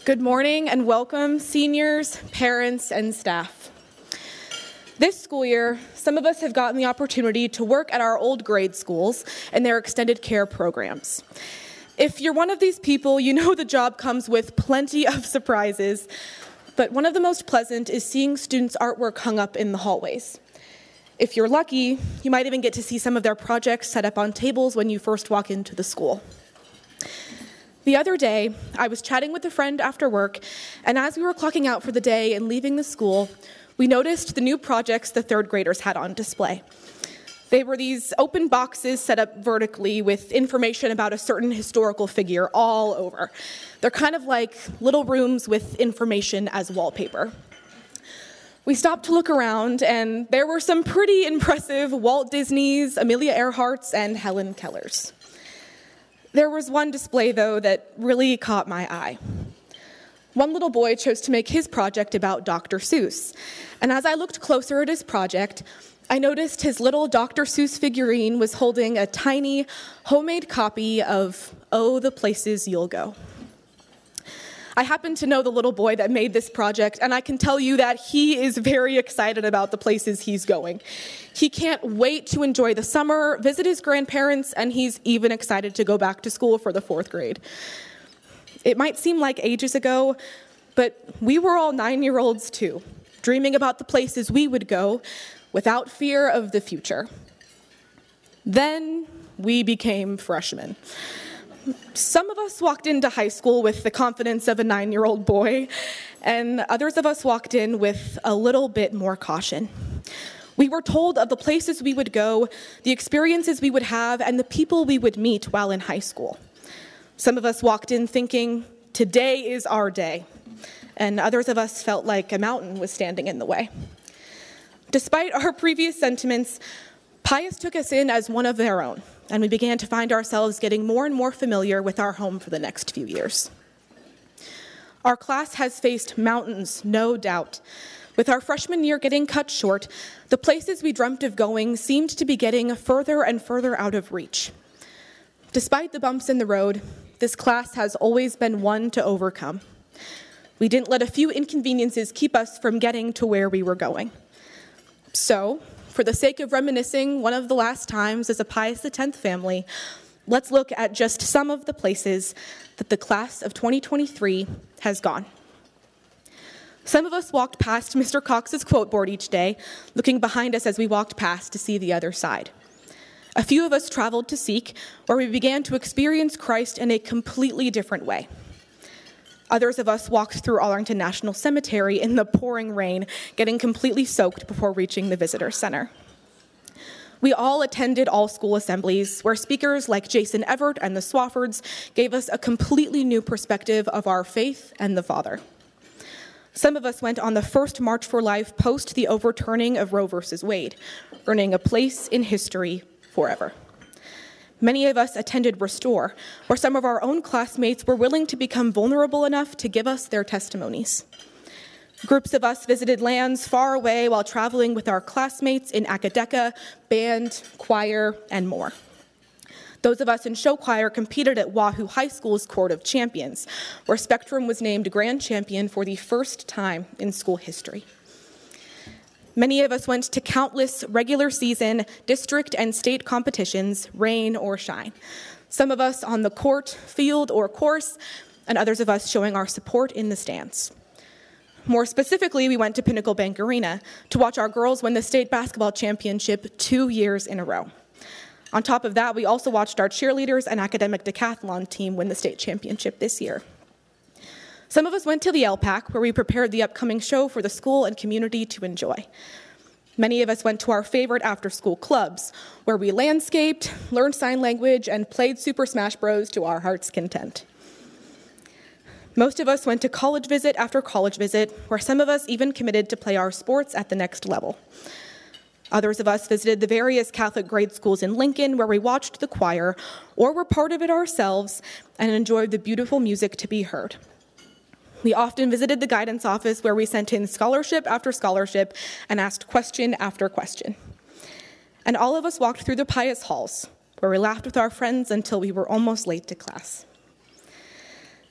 Good morning and welcome, seniors, parents, and staff. This school year, some of us have gotten the opportunity to work at our old grade schools and their extended care programs. If you're one of these people, you know the job comes with plenty of surprises, but one of the most pleasant is seeing students' artwork hung up in the hallways. If you're lucky, you might even get to see some of their projects set up on tables when you first walk into the school. The other day, I was chatting with a friend after work, and as we were clocking out for the day and leaving the school, we noticed the new projects the third graders had on display. They were these open boxes set up vertically with information about a certain historical figure all over. They're kind of like little rooms with information as wallpaper. We stopped to look around, and there were some pretty impressive Walt Disneys, Amelia Earharts, and Helen Kellers. There was one display, though, that really caught my eye. One little boy chose to make his project about Dr. Seuss, and as I looked closer at his project, I noticed his little Dr. Seuss figurine was holding a tiny, homemade copy of Oh, the Places You'll Go. I happen to know the little boy that made this project, and I can tell you that he is very excited about the places he's going. He can't wait to enjoy the summer, visit his grandparents, and he's even excited to go back to school for the fourth grade. It might seem like ages ago, but we were all 9-year-olds too, dreaming about the places we would go without fear of the future. Then we became freshmen. Some of us walked into high school with the confidence of a 9-year-old boy, and others of us walked in with a little bit more caution. We were told of the places we would go, the experiences we would have, and the people we would meet while in high school. Some of us walked in thinking, today is our day, and others of us felt like a mountain was standing in the way. Despite our previous sentiments, Pius took us in as one of their own, and we began to find ourselves getting more and more familiar with our home for the next few years. Our class has faced mountains, no doubt. With our freshman year getting cut short, the places we dreamt of going seemed to be getting further and further out of reach. Despite the bumps in the road, this class has always been one to overcome. We didn't let a few inconveniences keep us from getting to where we were going. So, for the sake of reminiscing one of the last times as a Pius X family, let's look at just some of the places that the class of 2023 has gone. Some of us walked past Mr. Cox's quote board each day, looking behind us as we walked past to see the other side. A few of us traveled to Seek, where we began to experience Christ in a completely different way. Others of us walked through Arlington National Cemetery in the pouring rain, getting completely soaked before reaching the visitor center. We all attended all-school assemblies, where speakers like Jason Everett and the Swaffords gave us a completely new perspective of our faith and the Father. Some of us went on the first March for Life post the overturning of Roe v. Wade, earning a place in history forever. Many of us attended Restore, where some of our own classmates were willing to become vulnerable enough to give us their testimonies. Groups of us visited lands far away while traveling with our classmates in Acadeka, band, choir, and more. Those of us in show choir competed at Wahoo High School's Court of Champions, where Spectrum was named grand champion for the first time in school history. Many of us went to countless regular season, district, and state competitions, rain or shine. Some of us on the court, field, or course, and others of us showing our support in the stands. More specifically, we went to Pinnacle Bank Arena to watch our girls win the state basketball championship 2 years in a row. On top of that, we also watched our cheerleaders and academic decathlon team win the state championship this year. Some of us went to the LPAC, where we prepared the upcoming show for the school and community to enjoy. Many of us went to our favorite after-school clubs, where we landscaped, learned sign language, and played Super Smash Bros. To our heart's content. Most of us went to college visit after college visit, where some of us even committed to play our sports at the next level. Others of us visited the various Catholic grade schools in Lincoln, where we watched the choir, or were part of it ourselves, and enjoyed the beautiful music to be heard. We often visited the guidance office, where we sent in scholarship after scholarship and asked question after question. And all of us walked through the Pius halls, where we laughed with our friends until we were almost late to class.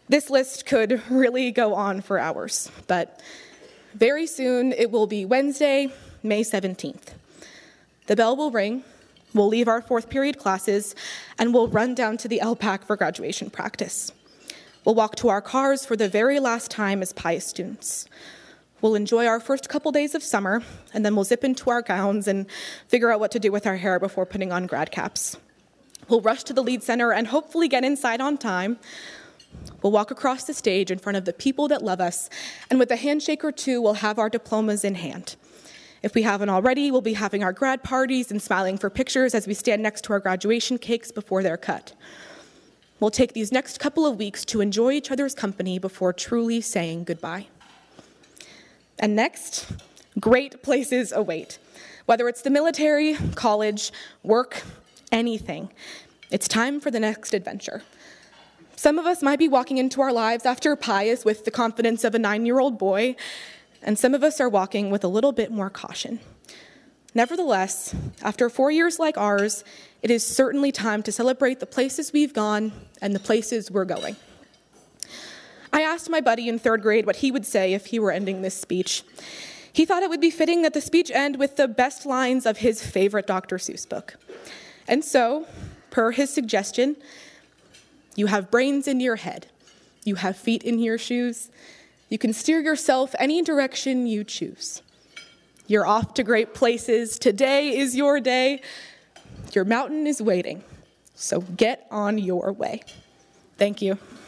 This list could really go on for hours, but very soon it will be Wednesday, May 17th. The bell will ring, we'll leave our fourth period classes, and we'll run down to the LPAC for graduation practice. We'll walk to our cars for the very last time as Pius students. We'll enjoy our first couple days of summer, and then we'll zip into our gowns and figure out what to do with our hair before putting on grad caps. We'll rush to the Lead Center and hopefully get inside on time. We'll walk across the stage in front of the people that love us, and with a handshake or two, we'll have our diplomas in hand. If we haven't already, we'll be having our grad parties and smiling for pictures as we stand next to our graduation cakes before they're cut. We'll take these next couple of weeks to enjoy each other's company before truly saying goodbye. And next, great places await. Whether it's the military, college, work, anything, it's time for the next adventure. Some of us might be walking into our lives after Pius with the confidence of a 9-year-old boy, and some of us are walking with a little bit more caution. Nevertheless, after 4 years like ours, it is certainly time to celebrate the places we've gone and the places we're going. I asked my buddy in 3rd grade what he would say if he were ending this speech. He thought it would be fitting that the speech end with the best lines of his favorite Dr. Seuss book. And so, per his suggestion, you have brains in your head. You have feet in your shoes. You can steer yourself any direction you choose. You're off to great places. Today is your day. Your mountain is waiting. So get on your way. Thank you.